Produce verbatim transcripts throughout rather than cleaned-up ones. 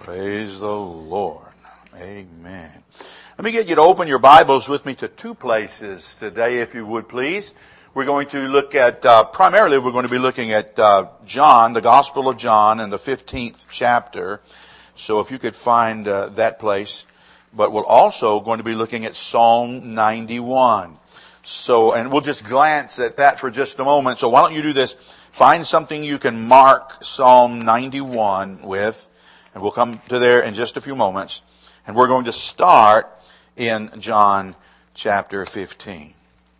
Praise the Lord. Amen. Let me get you to open your Bibles with me to two places today, if you would please. We're going to look at, uh, primarily we're going to be looking at uh, John, the Gospel of John, in the fifteenth chapter. So if you could find uh, that place. But we're also going to be looking at Psalm ninety-one. So, and we'll just glance at that for just a moment. So why don't you do this? Find something you can mark Psalm ninety-one with, and we'll come to there in just a few moments. And we're going to start in John chapter fifteen.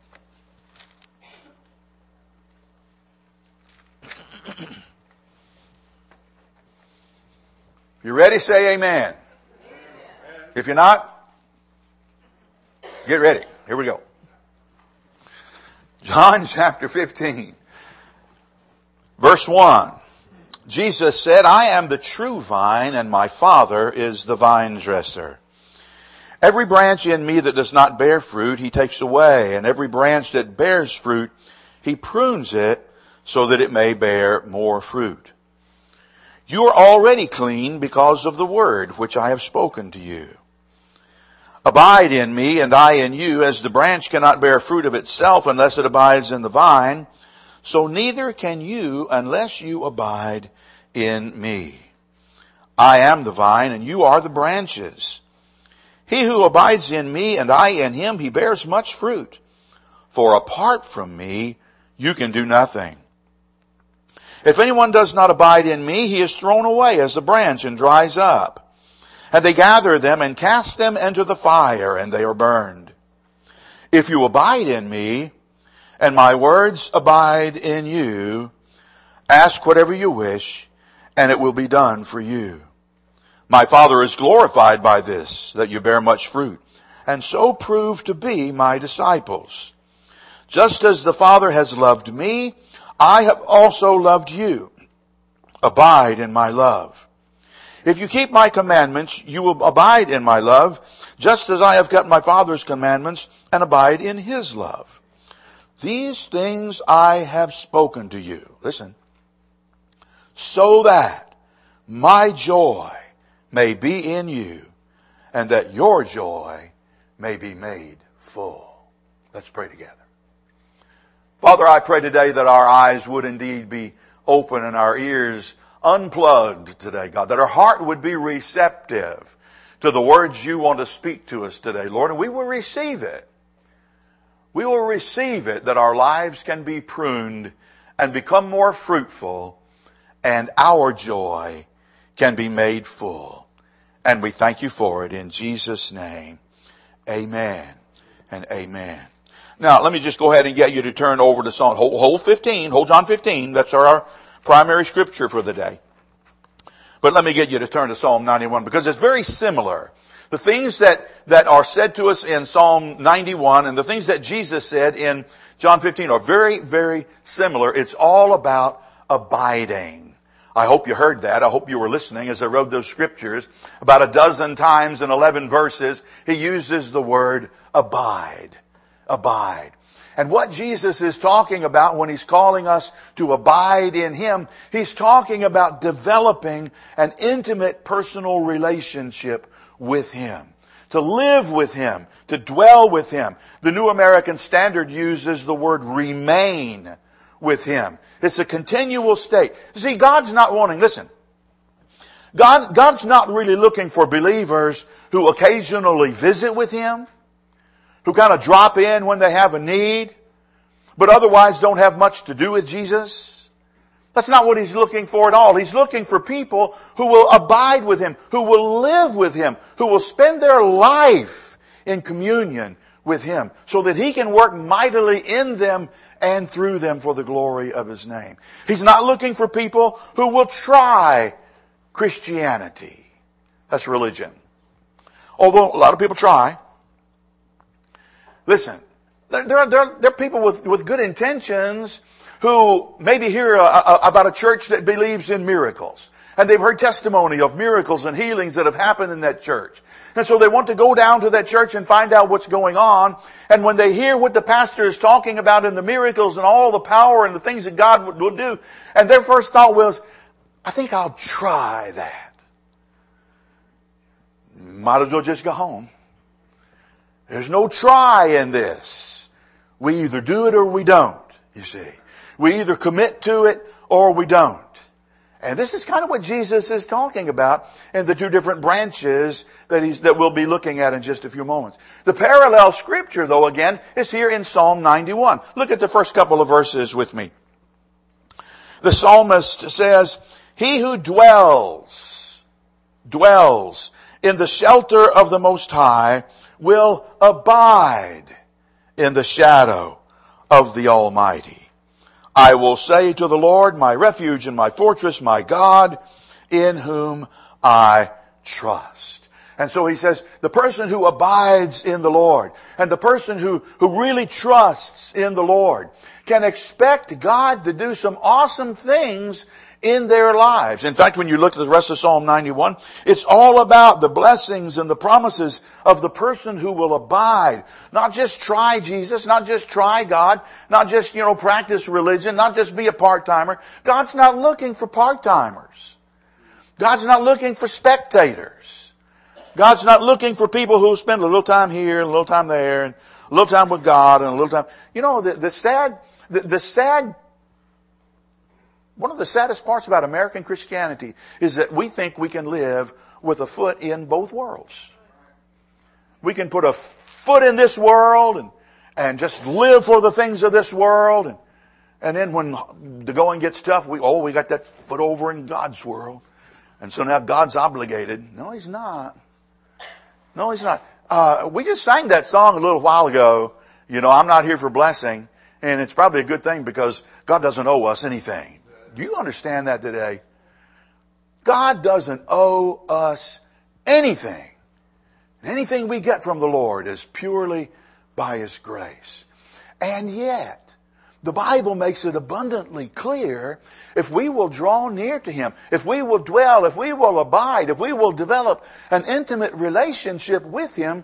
You ready? Say amen. Amen. If you're not, get ready. Here we go. John chapter fifteen. Verse one. Jesus said, I am the true vine, and my Father is the vine dresser. Every branch in me that does not bear fruit, he takes away, and every branch that bears fruit, he prunes it so that it may bear more fruit. You are already clean because of the word which I have spoken to you. Abide in me, and I in you, as the branch cannot bear fruit of itself unless it abides in the vine, so neither can you unless you abide in me. I am the vine, and you are the branches. He who abides in me, and I in him, he bears much fruit. For apart from me, you can do nothing. If anyone does not abide in me, he is thrown away as a branch and dries up. And they gather them and cast them into the fire, and they are burned. If you abide in me, and my words abide in you, ask whatever you wish, and it will be done for you. My Father is glorified by this, that you bear much fruit, and so prove to be my disciples. Just as the Father has loved me, I have also loved you. Abide in my love. If you keep my commandments, you will abide in my love, just as I have kept my Father's commandments and abide in his love. These things I have spoken to you. Listen. So that my joy may be in you, and that your joy may be made full. Let's pray together. Father, I pray today that our eyes would indeed be open and our ears unplugged today, God, that our heart would be receptive to the words you want to speak to us today, Lord, and we will receive it. We will receive it, that our lives can be pruned and become more fruitful, and our joy can be made full. And we thank you for it in Jesus' name. Amen and amen. Now, let me just go ahead and get you to turn over to Psalm, whole, whole fifteen, whole John fifteen. That's our primary scripture for the day. But let me get you to turn to Psalm ninety-one, because it's very similar. The things that, that are said to us in Psalm ninety-one and the things that Jesus said in John fifteen are very, very similar. It's all about abiding. I hope you heard that. I hope you were listening as I read those scriptures. About a dozen times in eleven verses, he uses the word abide. Abide. And what Jesus is talking about when he's calling us to abide in him, he's talking about developing an intimate personal relationship with him. To live with him. To dwell with him. The New American Standard uses the word remain with him. It's a continual state. See, God's not wanting, listen, God, God's not really looking for believers who occasionally visit with him, who kind of drop in when they have a need, but otherwise don't have much to do with Jesus. That's not what he's looking for at all. He's looking for people who will abide with him, who will live with him, who will spend their life in communion with him, so that he can work mightily in them and through them for the glory of his name. He's not looking for people who will try Christianity. That's religion. Although a lot of people try. Listen, there are, there are, there are people with, with good intentions who maybe hear a, a, about a church that believes in miracles. And they've heard testimony of miracles and healings that have happened in that church. And so they want to go down to that church and find out what's going on. And when they hear what the pastor is talking about in the miracles and all the power and the things that God will do, and their first thought was, I think I'll try that. might as well just go home. There's no try in this. We either do it or we don't, you see. We either commit to it or we don't. And this is kind of what Jesus is talking about in the two different branches that he's, that we'll be looking at in just a few moments. The parallel scripture, though, again, is here in Psalm ninety-one. Look at the first couple of verses with me. The psalmist says, "He who dwells, dwells in the shelter of the Most High will abide in the shadow of the Almighty. I will say to the Lord, my refuge and my fortress, my God, in whom I trust." And so he says, the person who abides in the Lord and the person who, who really trusts in the Lord can expect God to do some awesome things in their lives. In fact, when you look at the rest of Psalm ninety-one, it's all about the blessings and the promises of the person who will abide. Not just try Jesus, not just try God, not just, you know, practice religion, not just be a part-timer. God's not looking for part-timers. God's not looking for spectators. God's not looking for people who spend a little time here and a little time there and a little time with God and a little time. You know, the, the sad, the, the sad One of the saddest parts about American Christianity is that we think we can live with a foot in both worlds. We can put a f- foot in this world and, and just live for the things of this world. And, and then when the going gets tough, we, oh, we got that foot over in God's world. And so now God's obligated. No, He's not. No, He's not. Uh, we just sang that song a little while ago. You know, I'm not here for blessing. And it's probably a good thing because God doesn't owe us anything. Do you understand that today? God doesn't owe us anything. Anything we get from the Lord is purely by His grace. And yet, the Bible makes it abundantly clear, if we will draw near to Him, if we will dwell, if we will abide, if we will develop an intimate relationship with Him,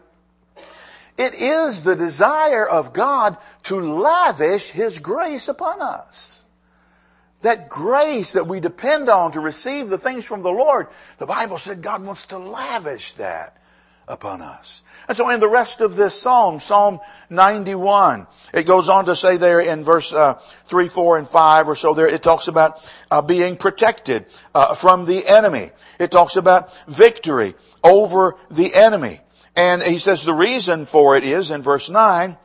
it is the desire of God to lavish His grace upon us. That grace that we depend on to receive the things from the Lord, the Bible said God wants to lavish that upon us. And so in the rest of this psalm, Psalm ninety-one, it goes on to say there in verse uh, three, four, and five or so there, it talks about uh, being protected uh, from the enemy. It talks about victory over the enemy. And he says the reason for it is in verse nine,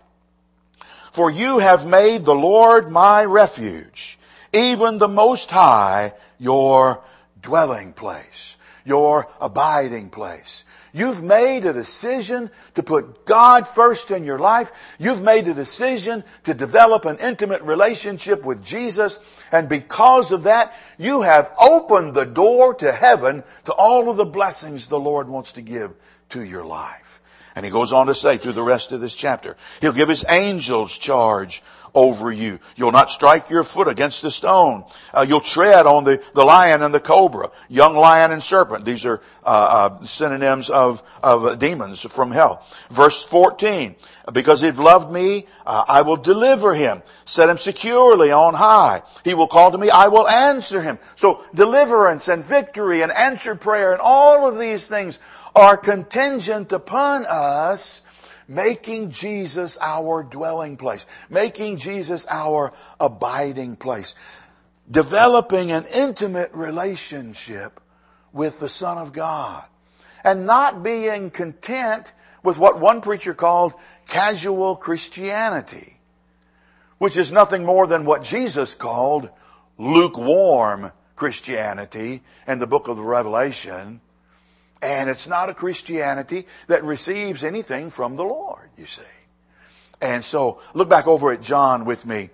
"For you have made the Lord my refuge, even the Most High, your dwelling place," your abiding place. You've made a decision to put God first in your life. You've made a decision to develop an intimate relationship with Jesus. And because of that, you have opened the door to heaven to all of the blessings the Lord wants to give to your life. And he goes on to say through the rest of this chapter, He'll give His angels charge over you. You'll not strike your foot against a stone. Uh, you'll tread on the, the lion and the cobra, young lion and serpent. These are uh, uh, synonyms of, of demons from hell. Verse fourteen, "Because He've loved me, uh, I will deliver him, set him securely on high. He will call to me, I will answer him." So deliverance and victory and answered prayer and all of these things are contingent upon us making Jesus our dwelling place, making Jesus our abiding place, developing an intimate relationship with the Son of God, and not being content with what one preacher called casual Christianity, which is nothing more than what Jesus called lukewarm Christianity in the book of the Revelation. And it's not a Christianity that receives anything from the Lord, you see. And so, look back over at John with me.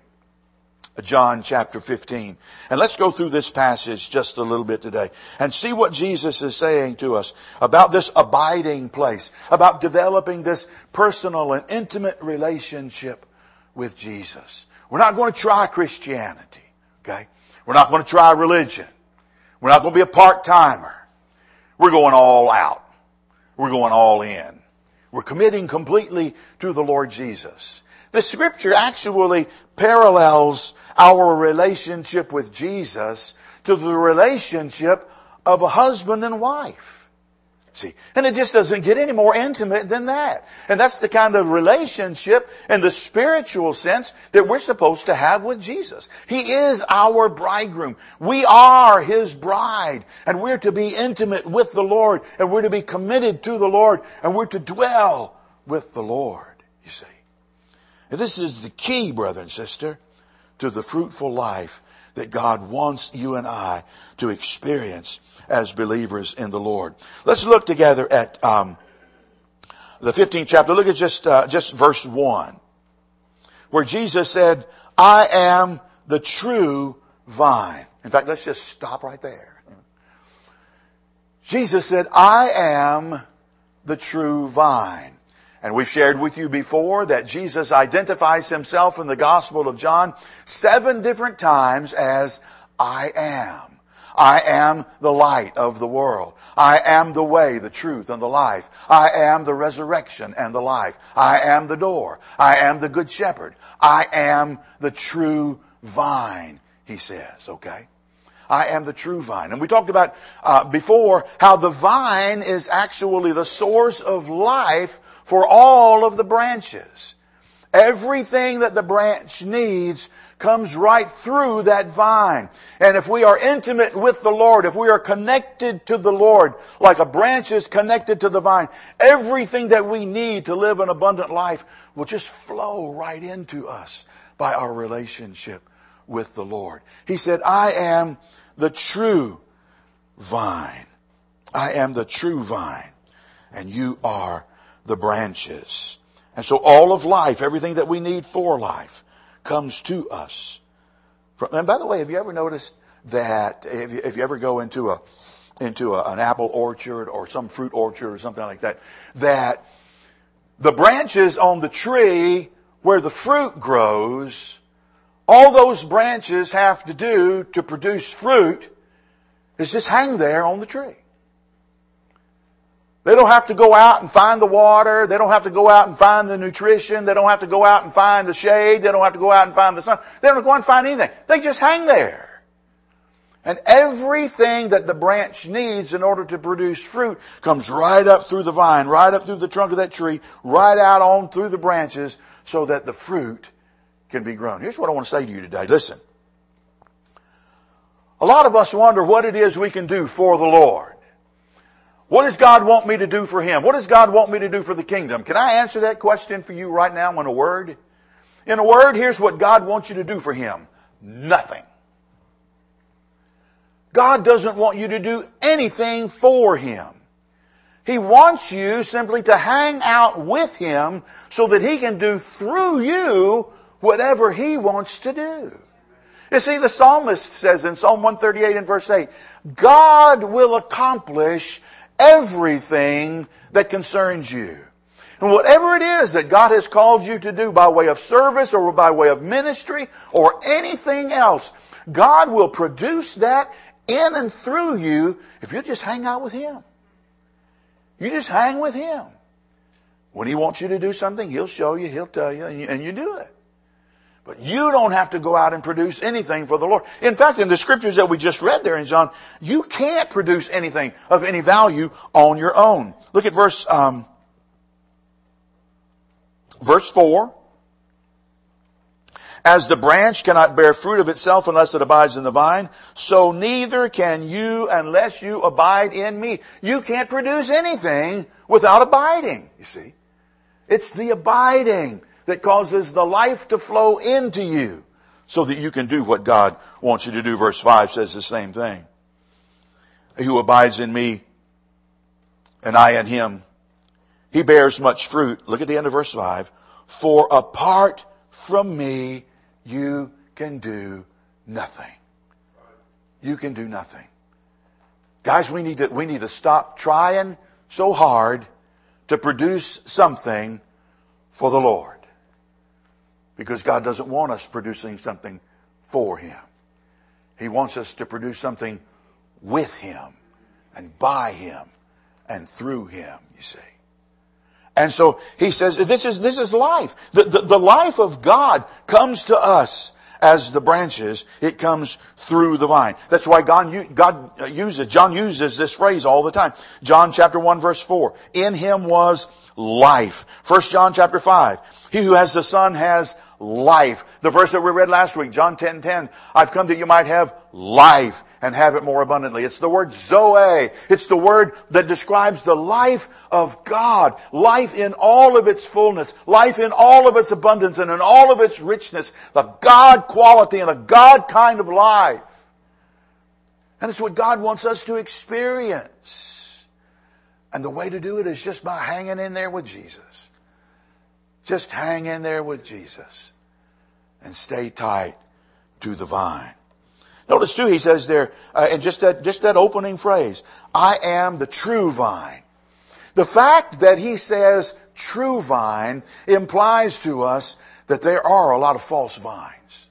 John chapter fifteen. And let's go through this passage just a little bit today and see what Jesus is saying to us about this abiding place, about developing this personal and intimate relationship with Jesus. We're not going to try Christianity, okay? We're not going to try religion. We're not going to be a part-timer. We're going all out. We're going all in. We're committing completely to the Lord Jesus. The scripture actually parallels our relationship with Jesus to the relationship of a husband and wife. See, and it just doesn't get any more intimate than that. And that's the kind of relationship in the spiritual sense that we're supposed to have with Jesus. He is our bridegroom. We are His bride. And we're to be intimate with the Lord. And we're to be committed to the Lord. And we're to dwell with the Lord, you see. And this is the key, brother and sister, to the fruitful life that God wants you and I to experience as believers in the Lord. Let's look together at um, the fifteenth chapter. Look at just uh, just verse one, where Jesus said, I am the true vine. In fact, let's just stop right there. Jesus said, I am the true vine. And we've shared with you before that Jesus identifies Himself in the Gospel of John seven different times as I am. I am the light of the world. I am the way, the truth, and the life. I am the resurrection and the life. I am the door. I am the good shepherd. I am the true vine, He says, okay? I am the true vine. And we talked about uh, before how the vine is actually the source of life for all of the branches. Everything that the branch needs comes right through that vine. And if we are intimate with the Lord, if we are connected to the Lord, like a branch is connected to the vine, everything that we need to live an abundant life will just flow right into us by our relationship with the Lord. He said, I am the true vine. I am the true vine, and you are the branches. And so all of life, everything that we need for life, comes to us. And by the way, have you ever noticed that if you, if you ever go into a into a, an apple orchard or some fruit orchard or something like that, that the branches on the tree where the fruit grows, all those branches have to do to produce fruit is just hang there on the tree. They don't have to go out and find the water. They don't have to go out and find the nutrition. They don't have to go out and find the shade. They don't have to go out and find the sun. They don't go out and find anything. They just hang there. And everything that the branch needs in order to produce fruit comes right up through the vine, right up through the trunk of that tree, right out on through the branches so that the fruit can be grown. Here's what I want to say to you today. Listen. A lot of us wonder what it is we can do for the Lord. What does God want me to do for Him? What does God want me to do for the kingdom? Can I answer that question for you right now in a word? In a word, here's what God wants you to do for Him. Nothing. God doesn't want you to do anything for Him. He wants you simply to hang out with Him so that He can do through you whatever He wants to do. You see, the psalmist says in Psalm one thirty-eight and verse eight, God will accomplish everything that concerns you. And whatever it is that God has called you to do by way of service or by way of ministry or anything else, God will produce that in and through you if you just hang out with Him. You just hang with Him. When He wants you to do something, He'll show you, He'll tell you, and you, and you do it. But you don't have to go out and produce anything for the Lord. In fact, in the scriptures that we just read there in John, you can't produce anything of any value on your own. Look at verse, um, verse four. As the branch cannot bear fruit of itself unless it abides in the vine, so neither can you unless you abide in me. You can't produce anything without abiding, you see. It's the abiding that causes the life to flow into you so that you can do what God wants you to do. Verse five says the same thing. He who abides in me and I in him, he bears much fruit. Look at the end of verse five. For apart from me, you can do nothing. You can do nothing. Guys, we need to, we need to stop trying so hard to produce something for the Lord. Because God doesn't want us producing something for Him. He wants us to produce something with Him and by Him and through Him, you see. And so He says, this is, this is life. The, the, the life of God comes to us as the branches. It comes through the vine. That's why God, God uses, John uses this phrase all the time. John chapter one verse four. In him was life. First John chapter five. He who has the Son has life. The verse that we read last week, John ten ten. I've come that you might have life and have it more abundantly. It's the word Zoe. It's the word that describes the life of God. Life in all of its fullness. Life in all of its abundance and in all of its richness. The God quality and a God kind of life. And it's what God wants us to experience. And the way to do it is just by hanging in there with Jesus. Just hang in there with Jesus. And stay tight to the vine. Notice too, he says there, uh, in just that, just that opening phrase, I am the true vine. The fact that he says true vine implies to us that there are a lot of false vines.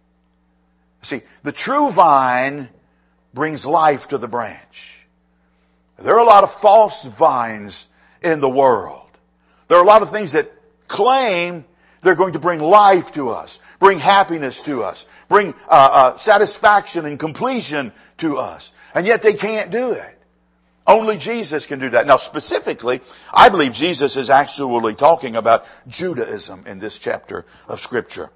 See, the true vine brings life to the branch. There are a lot of false vines in the world. There are a lot of things that claim they're going to bring life to us, bring happiness to us, bring uh, uh, satisfaction and completion to us. And yet they can't do it. Only Jesus can do that. Now specifically, I believe Jesus is actually talking about Judaism in this chapter of Scripture.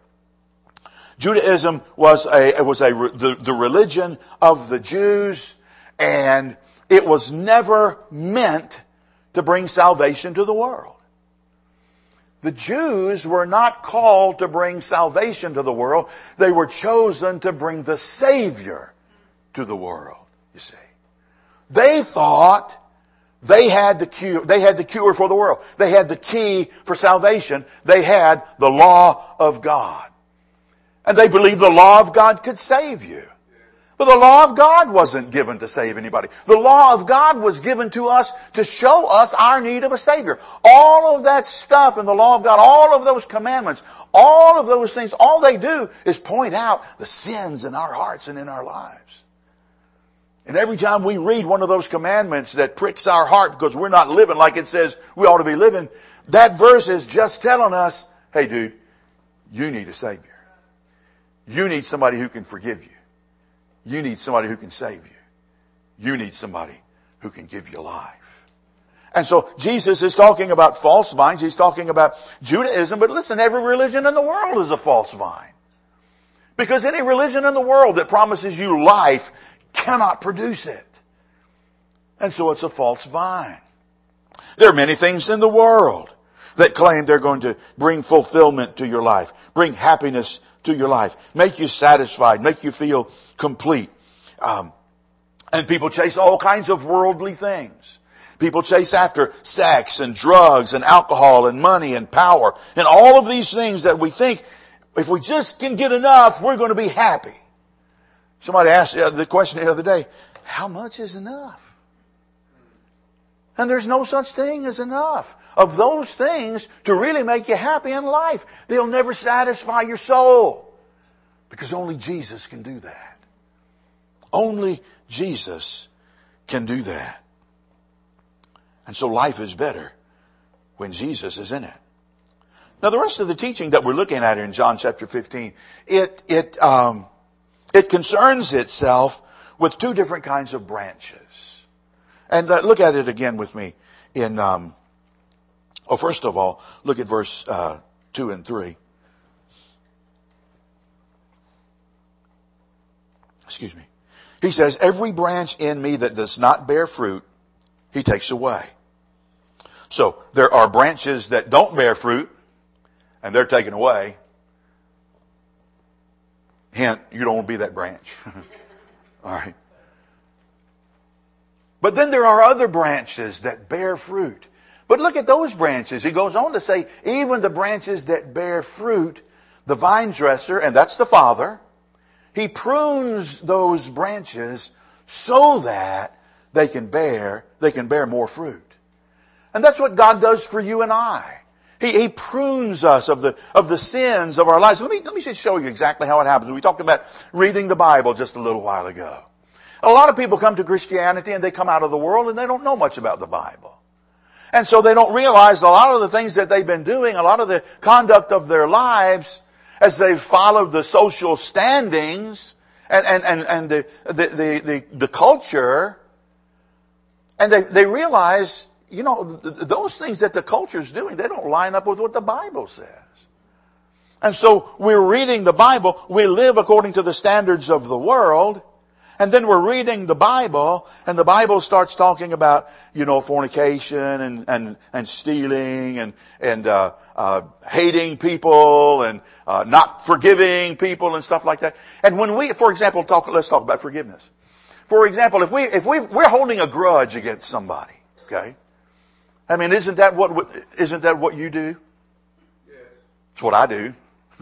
Judaism was a, it was a, the, the religion of the Jews, and it was never meant to bring salvation to the world. The Jews were not called to bring salvation to the world. They were chosen to bring the Savior to the world, you see. They thought they had the cure, they had the cure for the world. They had the key for salvation. They had the law of God. And they believed the law of God could save you. But the law of God wasn't given to save anybody. The law of God was given to us to show us our need of a Savior. All of that stuff in the law of God, all of those commandments, all of those things, all they do is point out the sins in our hearts and in our lives. And every time we read one of those commandments that pricks our heart because we're not living like it says we ought to be living, that verse is just telling us, hey dude, you need a Savior. You need somebody who can forgive you. You need somebody who can save you. You need somebody who can give you life. And so Jesus is talking about false vines. He's talking about Judaism. But listen, every religion in the world is a false vine. Because any religion in the world that promises you life cannot produce it. And so it's a false vine. There are many things in the world that claim they're going to bring fulfillment to your life, bring happiness to your life, make you satisfied, make you feel complete. Um, and people chase all kinds of worldly things. People chase after sex and drugs and alcohol and money and power and all of these things that we think if we just can get enough, we're going to be happy. Somebody asked the question the other day, how much is enough? And there's no such thing as enough of those things to really make you happy in life. They'll never satisfy your soul. Because only Jesus can do that. Only Jesus can do that. And so life is better when Jesus is in it. Now the rest of the teaching that we're looking at in John chapter fifteen, it, it, um, it concerns itself with two different kinds of branches. And uh, look at it again with me in, um, oh, first of all, look at verse uh, two and three. Excuse me. He says, every branch in me that does not bear fruit, he takes away. So there are branches that don't bear fruit, and they're taken away. Hint, you don't want to be that branch. All right. But then there are other branches that bear fruit. But look at those branches. He goes on to say, even the branches that bear fruit, the vine dresser, and that's the Father, he prunes those branches so that they can bear, they can bear more fruit. And that's what God does for you and I. He, he prunes us of the, of the sins of our lives. Let me, let me just show you exactly how it happens. We talked about reading the Bible just a little while ago. A lot of people come to Christianity and they come out of the world and they don't know much about the Bible. And so they don't realize a lot of the things that they've been doing, a lot of the conduct of their lives, as they've followed the social standings and, and, and, and the, the, the, the, the culture, and they, they realize, you know, th- those things that the culture is doing, they don't line up with what the Bible says. And so we're reading the Bible, we live according to the standards of the world, and then we're reading the Bible, and the Bible starts talking about, you know, fornication and, and, and stealing and, and, uh, uh, hating people and, uh, not forgiving people and stuff like that. And when we, for example, talk, let's talk about forgiveness. For example, if we, if we, we're holding a grudge against somebody, okay? I mean, isn't that what, isn't that what you do? Yes. It's what I do.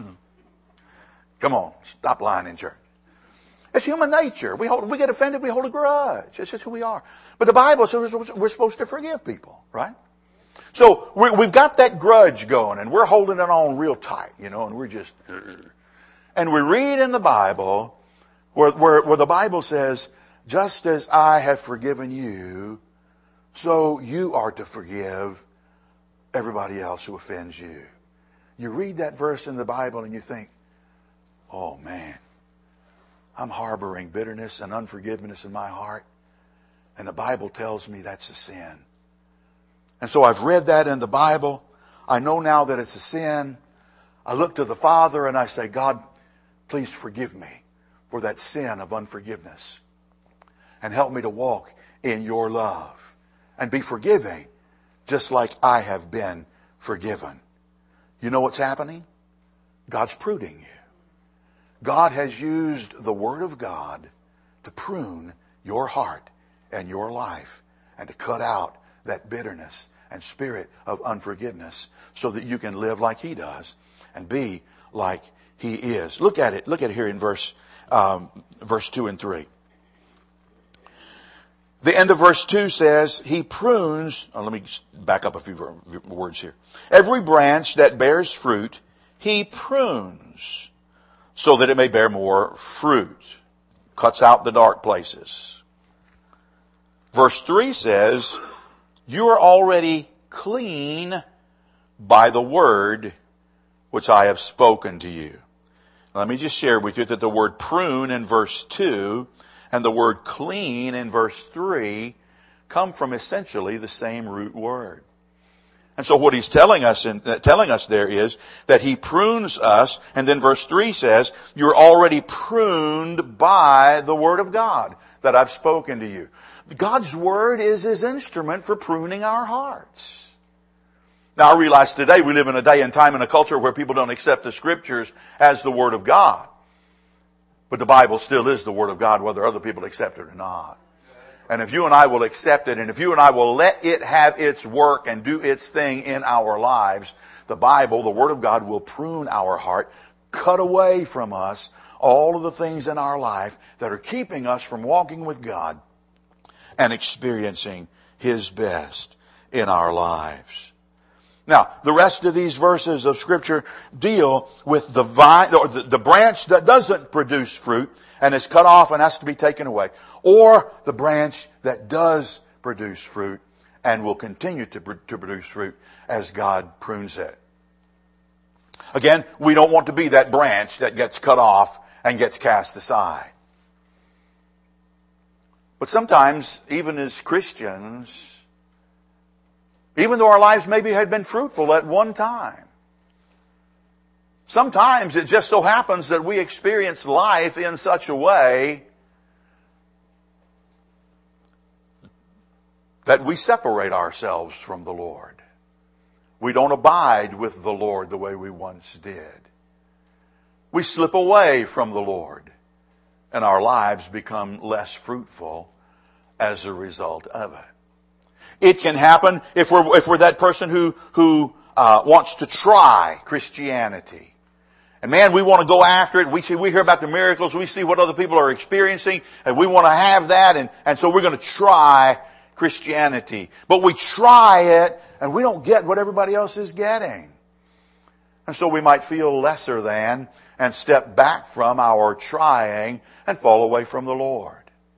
Come on, stop lying in church. It's human nature. We hold, we get offended, we hold a grudge. It's just who we are. But the Bible says we're supposed to forgive people, right? So we're, we've got that grudge going, and we're holding it on real tight, you know, and we're just... And we read in the Bible where, where, where the Bible says, just as I have forgiven you, so you are to forgive everybody else who offends you. You read that verse in the Bible and you think, oh man, I'm harboring bitterness and unforgiveness in my heart. And the Bible tells me that's a sin. And so I've read that in the Bible. I know now that it's a sin. I look to the Father and I say, God, please forgive me for that sin of unforgiveness. And help me to walk in your love. And be forgiving just like I have been forgiven. You know what's happening? God's pruning you. God has used the Word of God to prune your heart and your life and to cut out that bitterness and spirit of unforgiveness so that you can live like He does and be like He is. Look at it. Look at it here in verse, um, verse two and three. The end of verse two says, He prunes, oh, let me back up a few words here. Every branch that bears fruit, He prunes, so that it may bear more fruit. Cuts out the dark places. Verse three says, you are already clean by the word which I have spoken to you. Let me just share with you that the word prune in verse two and the word clean in verse three come from essentially the same root word. And so what he's telling us in, uh, telling us there is that he prunes us, and then verse three says, you're already pruned by the word of God that I've spoken to you. God's word is his instrument for pruning our hearts. Now I realize today we live in a day and time in a culture where people don't accept the scriptures as the word of God. But the Bible still is the word of God whether other people accept it or not. And if you and I will accept it, and if you and I will let it have its work and do its thing in our lives, the Bible, the Word of God, will prune our heart, cut away from us all of the things in our life that are keeping us from walking with God and experiencing His best in our lives. Now, the rest of these verses of Scripture deal with the vine, or the, the branch that doesn't produce fruit and is cut off and has to be taken away, or the branch that does produce fruit and will continue to, to produce fruit as God prunes it. Again, we don't want to be that branch that gets cut off and gets cast aside. But sometimes, even as Christians, even though our lives maybe had been fruitful at one time, sometimes it just so happens that we experience life in such a way that we separate ourselves from the Lord. We don't abide with the Lord the way we once did. We slip away from the Lord, and our lives become less fruitful as a result of it. It can happen if we're if we're that person who who uh, wants to try Christianity. And man, we want to go after it. We see, we hear about the miracles. We see what other people are experiencing, and we want to have that. And, and so we're going to try Christianity. But we try it, and we don't get what everybody else is getting. And so we might feel lesser than and step back from our trying and fall away from the Lord.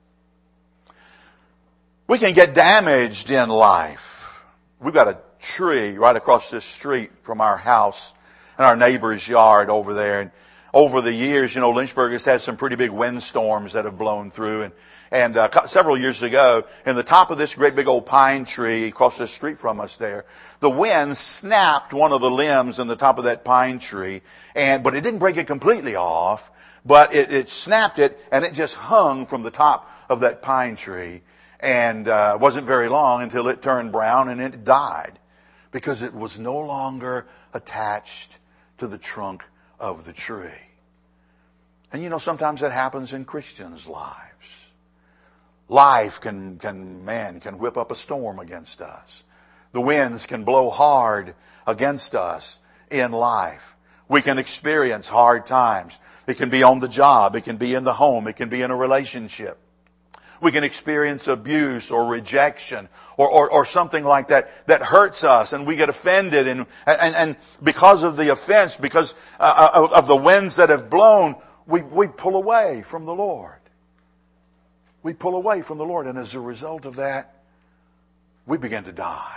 We can get damaged in life. We've got a tree right across this street from our house. in our neighbor's yard over there. And over the years, you know, Lynchburg has had some pretty big windstorms that have blown through. And, and uh, several years ago, in the top of this great big old pine tree across the street from us there, the wind snapped one of the limbs in the top of that pine tree. And, but it didn't break it completely off, but it, it snapped it, and it just hung from the top of that pine tree. And uh, it wasn't very long until it turned brown and it died, because it was no longer attached to the trunk of the tree. And you know, sometimes that happens in Christians' lives. Life can, can, man, can whip up a storm against us. The winds can blow hard against us in life. We can experience hard times. It can be on the job. It can be in the home. It can be in a relationship. We can experience abuse or rejection or, or, or something like that that hurts us, and we get offended. And, and, and because of the offense, because uh, of, of the winds that have blown, we, we pull away from the Lord. We pull away from the Lord, and as a result of that, we begin to die.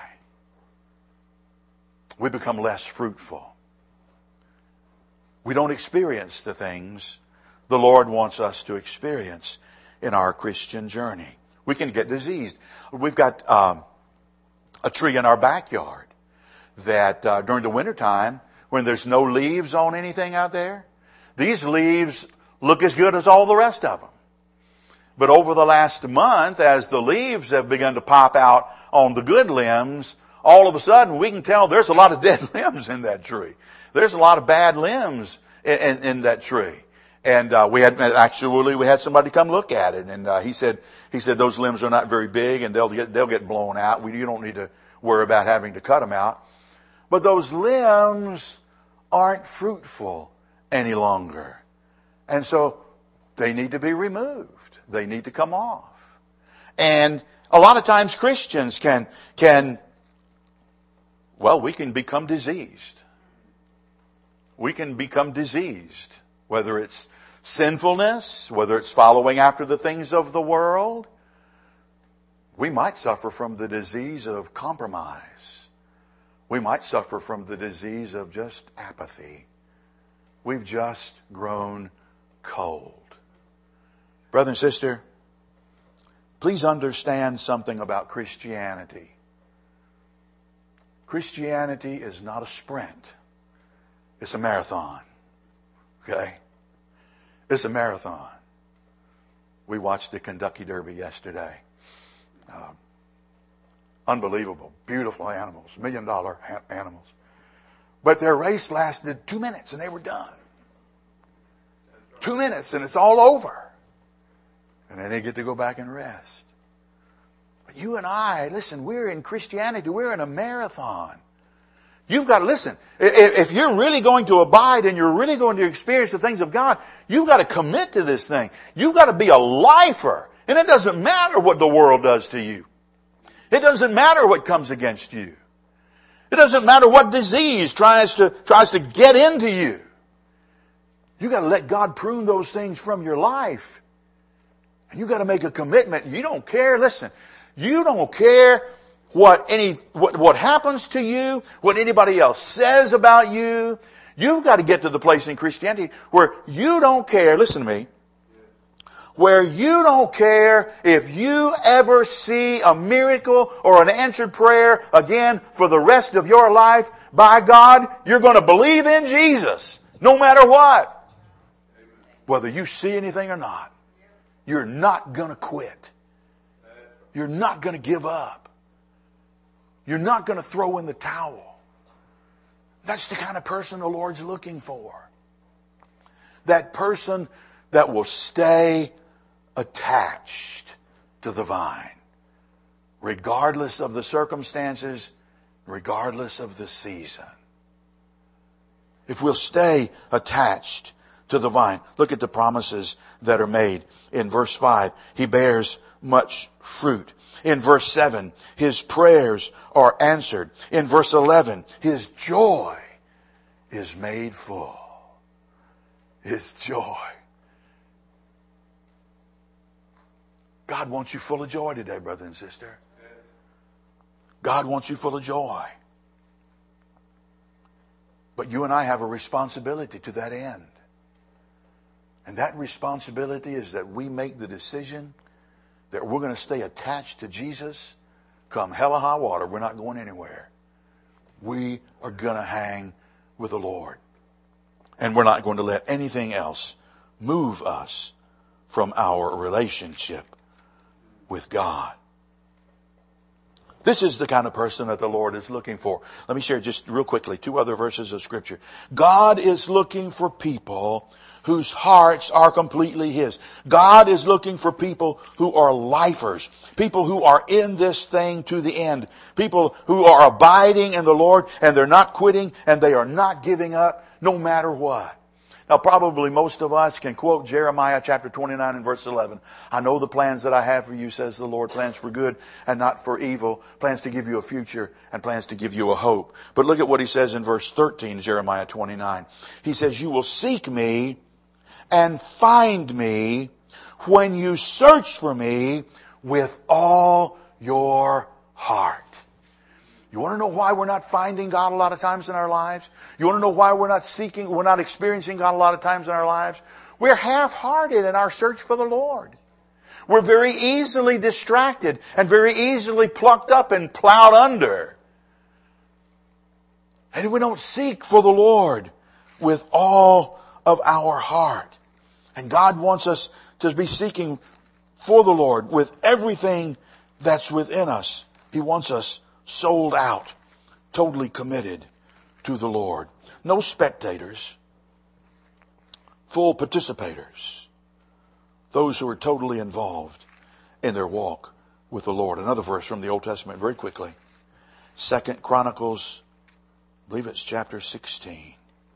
We become less fruitful. We don't experience the things the Lord wants us to experience in our Christian journey. We can get diseased. We've got um, a tree in our backyard that uh, during the wintertime, when there's no leaves on anything out there, these leaves look as good as all the rest of them. But over the last month, as the leaves have begun to pop out on the good limbs, all of a sudden we can tell there's a lot of dead limbs in that tree. There's a lot of bad limbs in, in, in that tree. And uh, we had actually we had somebody come look at it, and uh, he said he said those limbs are not very big, and they'll get they'll get blown out. We, you don't need to worry about having to cut them out. But those limbs aren't fruitful any longer, and so they need to be removed. They need to come off. And a lot of times Christians can can well we can become diseased. We can become diseased, whether it's sinfulness, whether it's following after the things of the world. We might suffer from the disease of compromise. We might suffer from the disease of just apathy. We've just grown cold. Brother and sister, please understand something about Christianity. Christianity is not a sprint. It's a marathon. Okay? It's a marathon. We watched the Kentucky Derby yesterday. Uh, unbelievable. Beautiful animals. Million dollar ha- animals. But their race lasted two minutes and they were done. Two minutes and it's all over. And then they get to go back and rest. But you and I, listen, we're in Christianity. We're in a marathon. You've got to listen. If you're really going to abide and you're really going to experience the things of God, you've got to commit to this thing. You've got to be a lifer. And it doesn't matter what the world does to you. It doesn't matter what comes against you. It doesn't matter what disease tries to, tries to get into you. You've got to let God prune those things from your life. And you've got to make a commitment. You don't care. Listen, you don't care what any what, what happens to you, what anybody else says about you. You've got to get to the place in Christianity where you don't care, listen to me, where you don't care if you ever see a miracle or an answered prayer again for the rest of your life. By God, you're going to believe in Jesus no matter what. Whether you see anything or not. You're not going to quit. You're not going to give up. You're not going to throw in the towel. That's the kind of person the Lord's looking for. That person that will stay attached to the vine, regardless of the circumstances, regardless of the season. If we'll stay attached to the vine, look at the promises that are made. In verse five, he bears much fruit. In verse seven, his prayers are answered. In verse eleven, his joy is made full. His joy. God wants you full of joy today, brother and sister. God wants you full of joy. But you and I have a responsibility to that end. And that responsibility is that we make the decision that we're going to stay attached to Jesus. Come hell or high water, we're not going anywhere. We are going to hang with the Lord. And we're not going to let anything else move us from our relationship with God. This is the kind of person that the Lord is looking for. Let me share just real quickly two other verses of Scripture. God is looking for people whose hearts are completely His. God is looking for people who are lifers. People who are in this thing to the end. People who are abiding in the Lord and they're not quitting and they are not giving up no matter what. Now probably most of us can quote Jeremiah chapter twenty-nine and verse eleven. I know the plans that I have for you, says the Lord, plans for good and not for evil, plans to give you a future and plans to give you a hope. But look at what He says in verse thirteen, Jeremiah twenty-nine. He says, you will seek me and find me when you search for me with all your heart. You want to know why we're not finding God a lot of times in our lives? You want to know why we're not seeking, we're not experiencing God a lot of times in our lives? We're half-hearted in our search for the Lord. We're very easily distracted and very easily plucked up and plowed under. And we don't seek for the Lord with all of our heart. And God wants us to be seeking for the Lord with everything that's within us. He wants us sold out, totally committed to the Lord. No spectators, full participators. Those who are totally involved in their walk with the Lord. Another verse from the Old Testament very quickly. Second Chronicles, I believe it's chapter sixteen.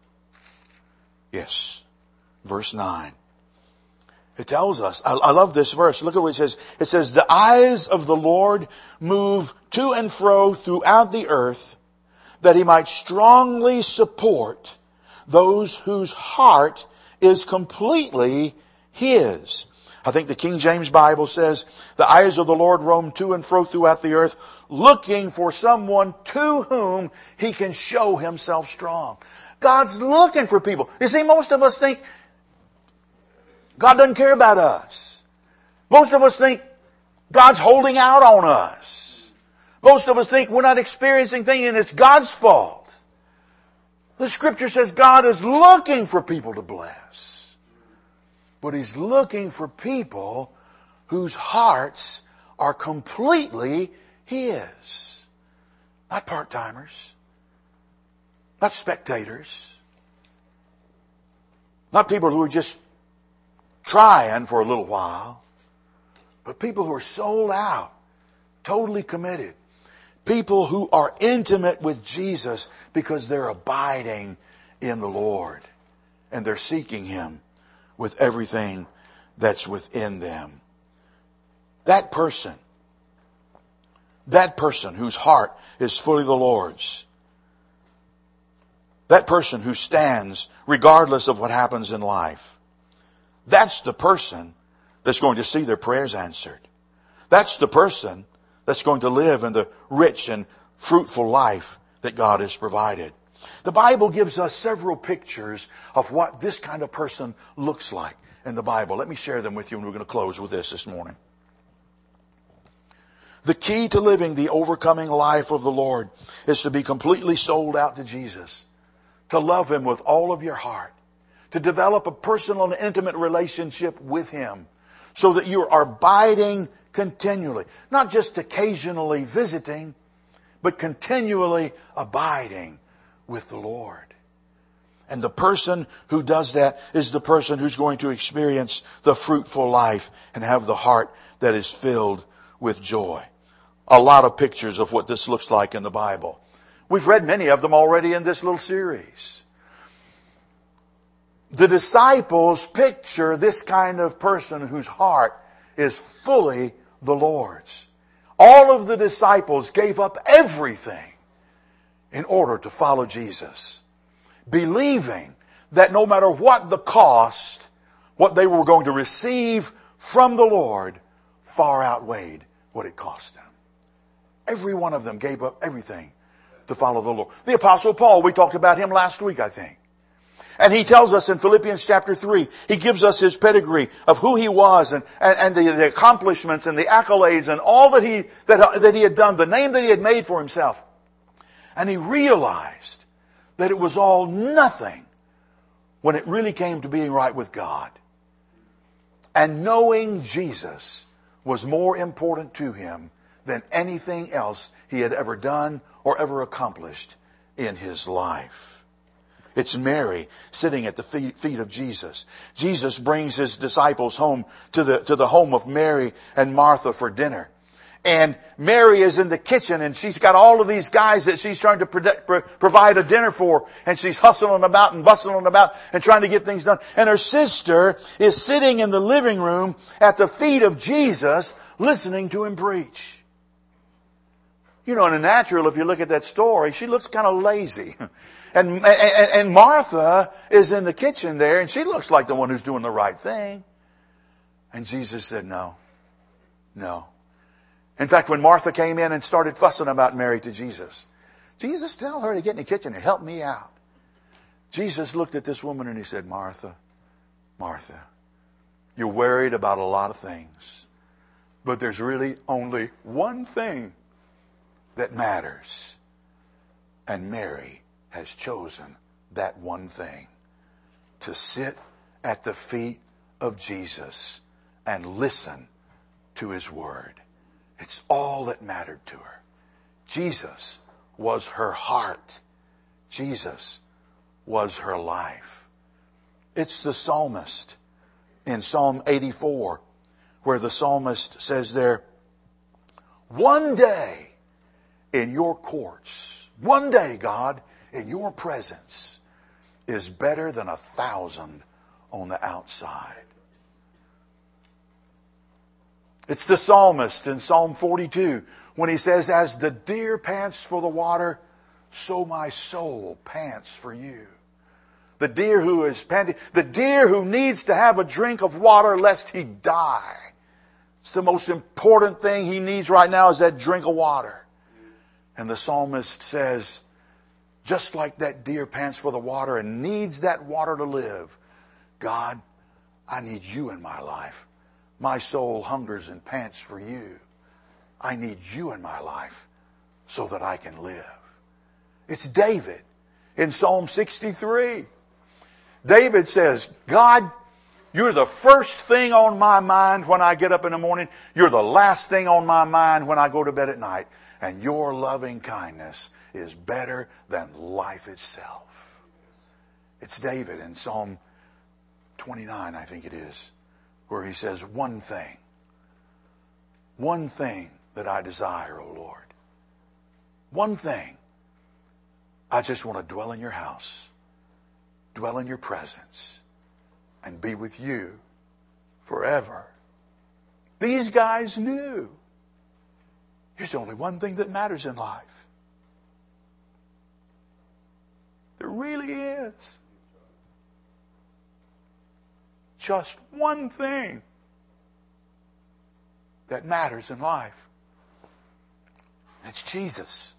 Yes, verse nine. It tells us, I, I love this verse. Look at what it says. It says, the eyes of the Lord move to and fro throughout the earth, that He might strongly support those whose heart is completely His. I think the King James Bible says, the eyes of the Lord roam to and fro throughout the earth, looking for someone to whom He can show Himself strong. God's looking for people. You see, most of us think God doesn't care about us. Most of us think God's holding out on us. Most of us think we're not experiencing things and it's God's fault. The Scripture says God is looking for people to bless. But He's looking for people whose hearts are completely His. Not part-timers. Not spectators. Not people who are just trying for a little while. But people who are sold out, totally committed. People who are intimate with Jesus because they're abiding in the Lord. And they're seeking Him with everything that's within them. That person, that person whose heart is fully the Lord's, that person who stands regardless of what happens in life, that's the person that's going to see their prayers answered. That's the person that's going to live in the rich and fruitful life that God has provided. The Bible gives us several pictures of what this kind of person looks like in the Bible. Let me share them with you, and we're going to close with this this morning. The key to living the overcoming life of the Lord is to be completely sold out to Jesus, to love Him with all of your heart, to develop a personal and intimate relationship with Him so that you are abiding continually. Not just occasionally visiting, but continually abiding with the Lord. And the person who does that is the person who's going to experience the fruitful life and have the heart that is filled with joy. A lot of pictures of what this looks like in the Bible. We've read many of them already in this little series. The disciples picture this kind of person whose heart is fully the Lord's. All of the disciples gave up everything in order to follow Jesus, believing that no matter what the cost, what they were going to receive from the Lord far outweighed what it cost them. Every one of them gave up everything to follow the Lord. The Apostle Paul, we talked about him last week, I think. And he tells us in Philippians chapter three, he gives us his pedigree of who he was and, and, and the, the accomplishments and the accolades and all that he, that, that he had done, the name that he had made for himself. And he realized that it was all nothing when it really came to being right with God. And knowing Jesus was more important to him than anything else he had ever done or ever accomplished in his life. It's Mary sitting at the feet, feet of Jesus. Jesus brings his disciples home to the, to the home of Mary and Martha for dinner. And Mary is in the kitchen and she's got all of these guys that she's trying to pro- provide a dinner for. And she's hustling about and bustling about and trying to get things done. And her sister is sitting in the living room at the feet of Jesus listening to him preach. You know, in the natural, if you look at that story, she looks kind of lazy. And, and, and Martha is in the kitchen there and she looks like the one who's doing the right thing. And Jesus said, no, no. In fact, when Martha came in and started fussing about Mary to Jesus, Jesus, tell her to get in the kitchen and help me out. Jesus looked at this woman and he said, Martha, Martha, you're worried about a lot of things, but there's really only one thing that matters. And Mary has chosen that one thing, to sit at the feet of Jesus and listen to his word. It's all that mattered to her. Jesus was her heart. Jesus was her life. It's the psalmist in Psalm eighty-four where the psalmist says there, one day in your courts, one day, God, in your presence is better than a thousand on the outside. It's the psalmist in Psalm forty-two when he says, as the deer pants for the water, so my soul pants for you. The deer who is panting, the deer who needs to have a drink of water lest he die. It's the most important thing he needs right now is that drink of water. And the psalmist says, just like that deer pants for the water and needs that water to live, God, I need you in my life. My soul hungers and pants for you. I need you in my life so that I can live. It's David in Psalm sixty-three. David says, God, you're the first thing on my mind when I get up in the morning. You're the last thing on my mind when I go to bed at night. And your loving kindness is better than life itself. It's David in Psalm twenty-nine, I think it is, where he says, one thing, one thing that I desire, O Lord. One thing. I just want to dwell in your house, dwell in your presence, and be with you forever. These guys knew there's only one thing that matters in life. There really is. Just one thing that matters in life. It's Jesus.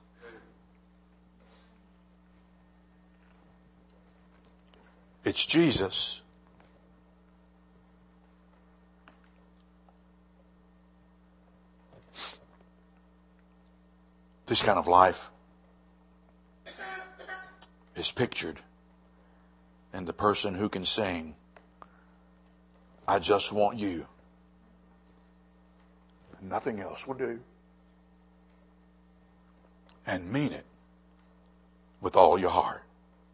It's Jesus. This kind of life is pictured in the person who can sing, I just want you. Nothing else will do. And mean it with all your heart.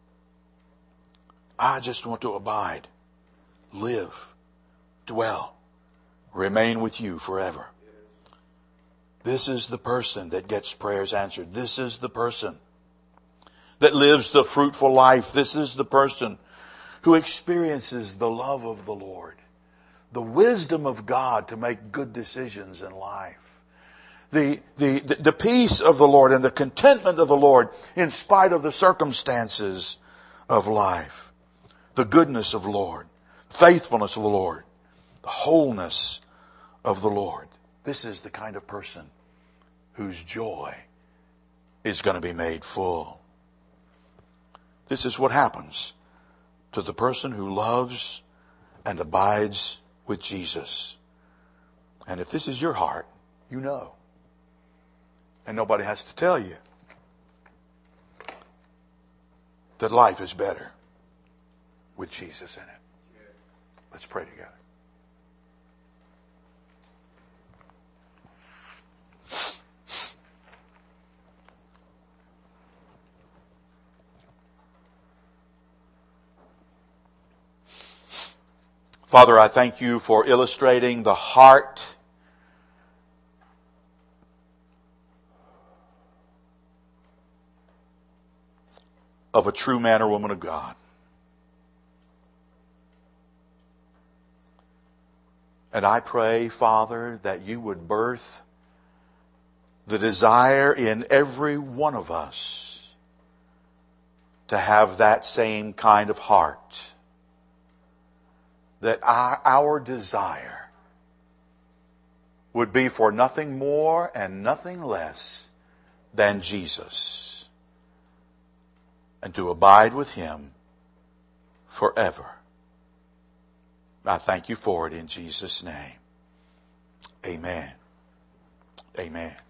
I just want to abide, live, dwell, remain with you forever. This is the person that gets prayers answered. This is the person that lives the fruitful life. This is the person who experiences the love of the Lord, the wisdom of God to make good decisions in life, the, the, the, the peace of the Lord and the contentment of the Lord in spite of the circumstances of life, the goodness of the Lord, faithfulness of the Lord, the wholeness of the Lord. This is the kind of person whose joy is going to be made full. This is what happens to the person who loves and abides with Jesus. And if this is your heart, you know. And nobody has to tell you that life is better with Jesus in it. Let's pray together. Father, I thank you for illustrating the heart of a true man or woman of God. And I pray, Father, that you would birth the desire in every one of us to have that same kind of heart. That our, our desire would be for nothing more and nothing less than Jesus, and to abide with Him forever. I thank you for it in Jesus' name. Amen. Amen.